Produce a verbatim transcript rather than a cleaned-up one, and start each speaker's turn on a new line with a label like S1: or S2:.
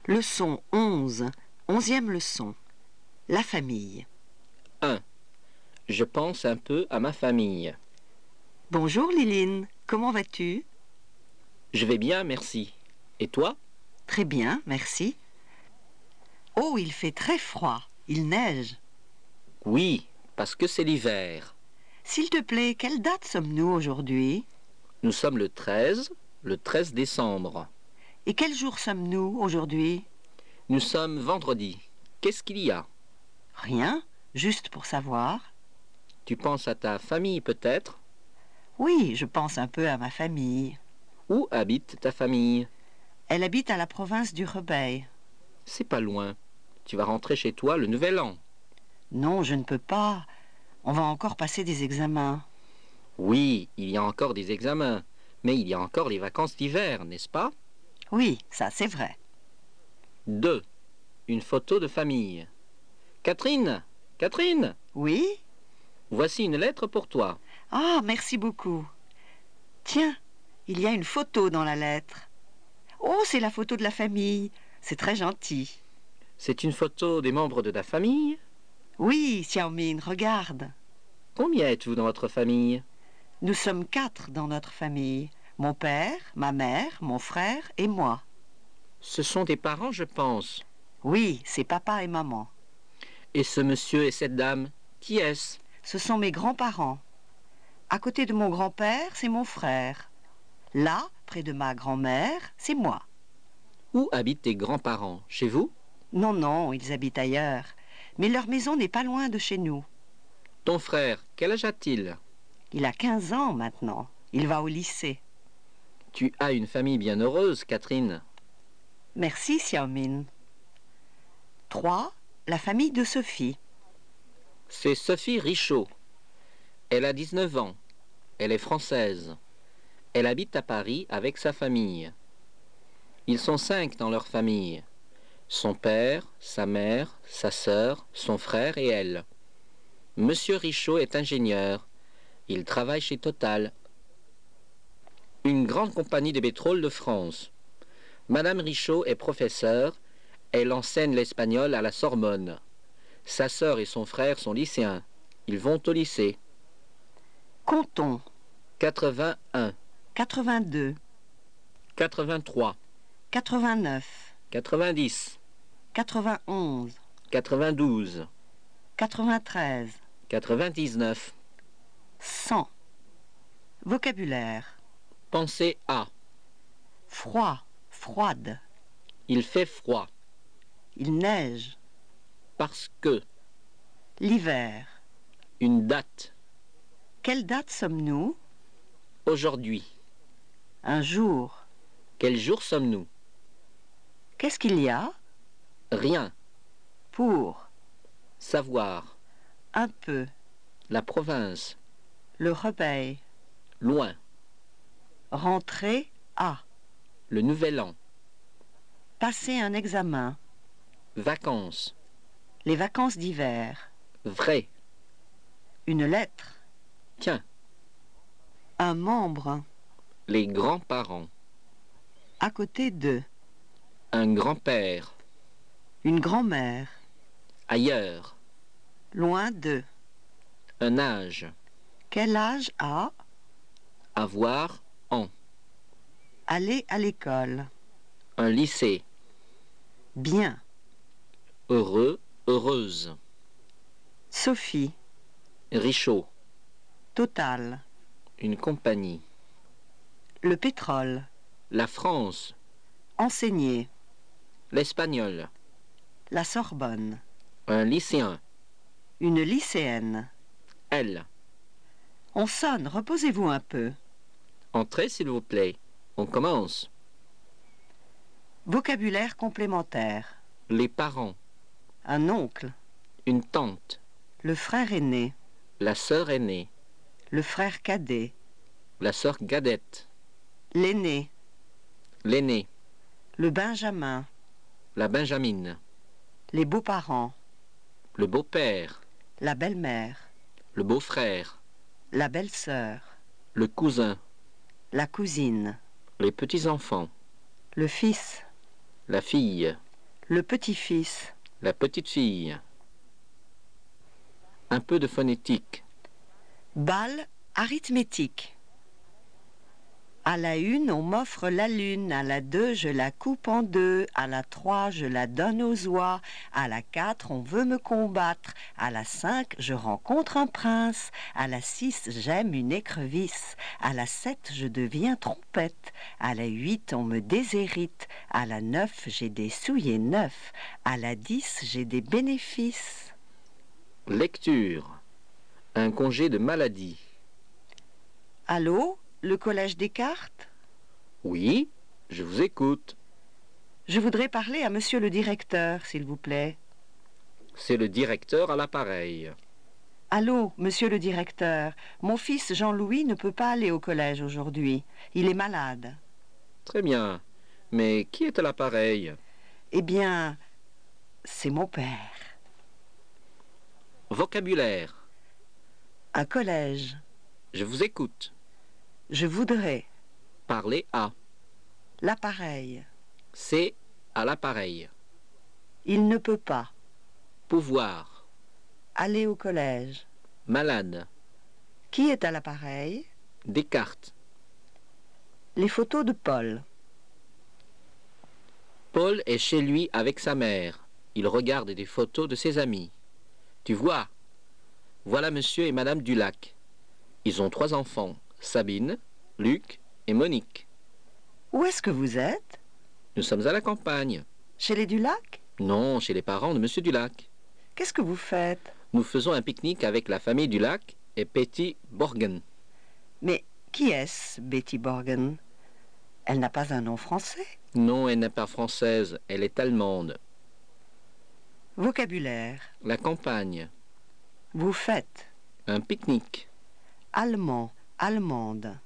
S1: Leçon onze, onzième leçon. La famille.
S2: un. Je pense un peu à ma famille.
S1: Bonjour Liline, comment vas-tu?
S2: Je vais bien, merci. Et toi?
S1: Très bien, merci. Oh, il fait très froid, il neige.
S2: Oui, parce que c'est l'hiver.
S1: S'il te plaît, quelle date sommes-nous aujourd'hui?
S2: Nous sommes le treize, le treize décembre.
S1: Et quel jour sommes-nous aujourd'hui?
S2: Nous sommes vendredi. Qu'est-ce qu'il y a?
S1: Rien, juste pour savoir.
S2: Tu penses à ta famille peut-être?
S1: Oui, je pense un peu à ma famille.
S2: Où habite ta famille?
S1: Elle habite à la province du Rebeye.
S2: C'est pas loin. Tu vas rentrer chez toi le nouvel an.
S1: Non, je ne peux pas. On va encore passer des examens.
S2: Oui, il y a encore des examens. Mais il y a encore les vacances d'hiver, n'est-ce pas?
S1: Oui, ça c'est vrai.
S2: deux. Une photo de famille. Catherine! Catherine!
S1: Oui?
S2: Voici une lettre pour toi.
S1: Ah, merci beaucoup. Tiens, il y a une photo dans la lettre. Oh, c'est la photo de la famille. C'est très gentil.
S2: C'est une photo des membres de ta famille?
S1: Oui, Xiaoming, regarde.
S2: Combien êtes-vous dans votre famille?
S1: Nous sommes quatre dans notre famille. Mon père, ma mère, mon frère et moi.
S2: Ce sont tes parents, je pense.
S1: Oui, c'est papa et maman.
S2: Et ce monsieur et cette dame, qui est-ce?
S1: Ce sont mes grands-parents. À côté de mon grand-père, c'est mon frère. Là, près de ma grand-mère, c'est moi.
S2: Où habitent tes grands-parents? Chez vous?
S1: Non, non, ils habitent ailleurs. Mais leur maison n'est pas loin de chez nous.
S2: Ton frère, quel âge a-t-il?
S1: Il a quinze ans maintenant. Il va au lycée.
S2: Tu as une famille bien heureuse, Catherine.
S1: Merci, Xiaoming. trois. La famille de Sophie.
S2: C'est Sophie Richaud. Elle a dix-neuf ans. Elle est française. Elle habite à Paris avec sa famille. Ils sont cinq dans leur famille. Son père, sa mère, sa sœur, son frère et elle. Monsieur Richaud est ingénieur. Il travaille chez Total, une grande compagnie de pétrole de France. Madame Richaud est professeure. Elle enseigne l'espagnol à la Sorbonne. Sa sœur et son frère sont lycéens. Ils vont au lycée.
S1: Comptons.
S2: quatre-vingt-un,
S1: quatre-vingt-deux.
S2: quatre-vingt-trois,
S1: quatre-vingt-neuf.
S2: quatre-vingt-dix,
S1: quatre-vingt-onze.
S2: quatre-vingt-douze,
S1: quatre-vingt-treize.
S2: quatre-vingt-dix-neuf.
S1: cent. Vocabulaire.
S2: Pensez à.
S1: Froid, froide.
S2: Il fait froid.
S1: Il neige.
S2: Parce que.
S1: L'hiver.
S2: Une date.
S1: Quelle date sommes-nous?
S2: Aujourd'hui.
S1: Un jour.
S2: Quel jour sommes-nous?
S1: Qu'est-ce qu'il y a?
S2: Rien.
S1: Pour.
S2: Savoir.
S1: Un peu.
S2: La province.
S1: Le Rebeye.
S2: Loin.
S1: Rentrer à.
S2: Le nouvel an.
S1: Passer un examen.
S2: Vacances.
S1: Les vacances d'hiver.
S2: Vrai.
S1: Une lettre.
S2: Tiens.
S1: Un membre.
S2: Les grands-parents.
S1: À côté de.
S2: Un grand-père.
S1: Une grand-mère.
S2: Ailleurs.
S1: Loin de.
S2: Un âge.
S1: Quel âge a?
S2: Avoir en.
S1: Aller à l'école.
S2: Un lycée.
S1: Bien.
S2: Heureux, heureuse.
S1: Sophie.
S2: Richaud.
S1: Total.
S2: Une compagnie.
S1: Le pétrole.
S2: La France.
S1: Enseigner.
S2: L'espagnol.
S1: La Sorbonne.
S2: Un lycéen.
S1: Une lycéenne.
S2: Elle.
S1: On sonne, reposez-vous un peu.
S2: Entrez, s'il vous plaît. On commence.
S1: Vocabulaire complémentaire.
S2: Les parents.
S1: Un oncle.
S2: Une tante.
S1: Le frère aîné.
S2: La sœur aînée.
S1: Le frère cadet.
S2: La sœur cadette.
S1: L'aîné.
S2: L'aîné.
S1: Le benjamin.
S2: La benjamine.
S1: Les beaux-parents.
S2: Le beau-père.
S1: La belle-mère.
S2: Le beau-frère.
S1: La belle-sœur.
S2: Le cousin.
S1: La cousine.
S2: Les petits-enfants.
S1: Le fils.
S2: La fille.
S1: Le petit-fils.
S2: La petite fille. Un peu de phonétique.
S1: Bal arithmétique. À la une, on m'offre la lune. À la deux, je la coupe en deux. À la trois, je la donne aux oies. À la quatre, on veut me combattre. À la cinq, je rencontre un prince. À la six, j'aime une écrevisse. À la sept, je deviens trompette. À la huit, on me déshérite. À la neuf, j'ai des souliers neufs. À la dix, j'ai des bénéfices.
S2: Lecture. Un congé de maladie.
S1: Allô, le collège Descartes?
S2: Oui, je vous écoute.
S1: Je voudrais parler à monsieur le directeur, s'il vous plaît.
S2: C'est le directeur à l'appareil.
S1: Allô, monsieur le directeur, mon fils Jean-Louis ne peut pas aller au collège aujourd'hui. Il est malade.
S2: Très bien. Mais qui est à l'appareil?
S1: Eh bien, c'est mon père.
S2: Vocabulaire.
S1: Un collège.
S2: Je vous écoute.
S1: Je voudrais.
S2: Parler à.
S1: L'appareil.
S2: C'est à l'appareil.
S1: Il ne peut pas.
S2: Pouvoir.
S1: Aller au collège.
S2: Malade.
S1: Qui est à l'appareil?
S2: Descartes.
S1: Les photos de Paul.
S2: Paul est chez lui avec sa mère. Il regarde des photos de ses amis. Tu vois, voilà monsieur et madame Dulac. Ils ont trois enfants, Sabine, Luc et Monique.
S1: Où est-ce que vous êtes?
S2: Nous sommes à la campagne.
S1: Chez les Dulac?
S2: Non, chez les parents de monsieur Dulac.
S1: Qu'est-ce que vous faites?
S2: Nous faisons un pique-nique avec la famille Dulac et Betty Borgen.
S1: Mais qui est-ce, Betty Borgen? Elle n'a pas un nom français?
S2: Non, elle n'est pas française, elle est allemande.
S1: Vocabulaire.
S2: La campagne.
S1: Vous faites.
S2: Un pique-nique.
S1: Allemand, allemande.